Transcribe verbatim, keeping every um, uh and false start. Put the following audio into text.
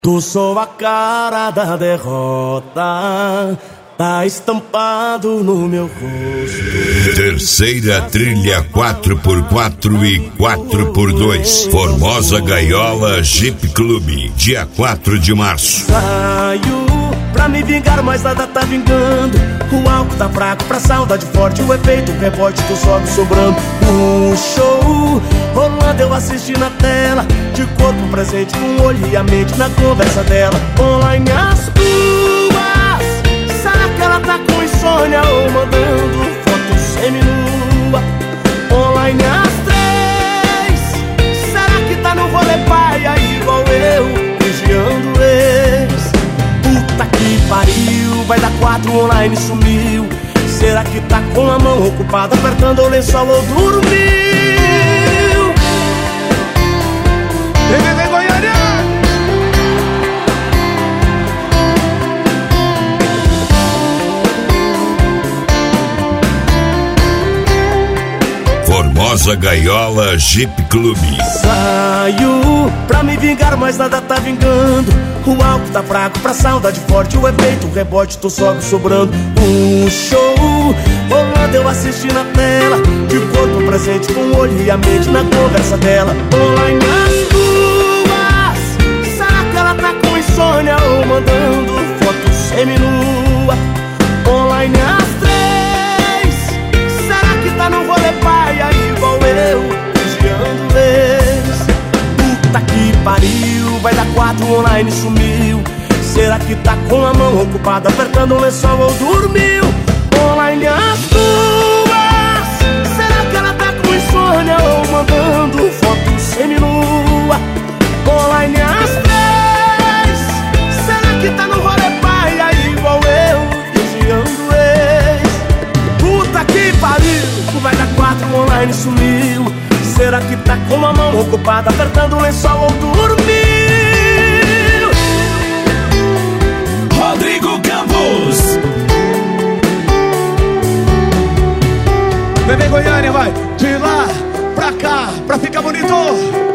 Tu sou a cara da derrota, tá estampado no meu rosto. Terceira trilha quatro por quatro e quatro por dois. Formosa Gaiola Jeep Clube, dia quatro de março. Saio pra me vingar, mas nada tá vingando. O álcool tá fraco, pra saudade forte. O efeito rebote, tu sobe sobrando. Um show rolando, eu assisti na tela, de corpo presente, com o olho e a mente na conversa dela. Online as duas, será que ela tá com insônia ou mandando foto seminua? Online as três, será que tá no rolê paia igual eu, vigiando ex? Puta que pariu, vai dar quatro, online sumiu. Será que tá com a mão ocupada, apertando o lençol ou dormiu? Vem, vem, vem, Goiânia! Formosa Gaiola Jeep Clube. Saio pra me vingar, mas nada tá vingando. O álcool tá fraco, pra saudade forte. O efeito rebote, tu sobe sobrando. Um show rolando, eu assisti na tela, de corpo presente, com o olho e a mente na conversa dela. Online as duas, será que ela tá com insônia ou mandando foto seminua? Online as três, será que tá no rolê paia igual eu, vigiando ex? Puta que pariu, vai dar quatro, online sumiu. Será que tá com a mão ocupada, apertando o lençol ou dormiu? Online as duas, será que ela tá com insônia ou mandando foto seminua? Online as três, será que tá no rolê paia igual eu, vigiando ex? Puta que pariu, vai dar quatro, online sumiu. Será que tá com a mão ocupada, apertando o lençol ou dormiu? Rodrigo Campos. Vem, vem, Goiânia, vai. De lá pra cá, pra ficar bonito.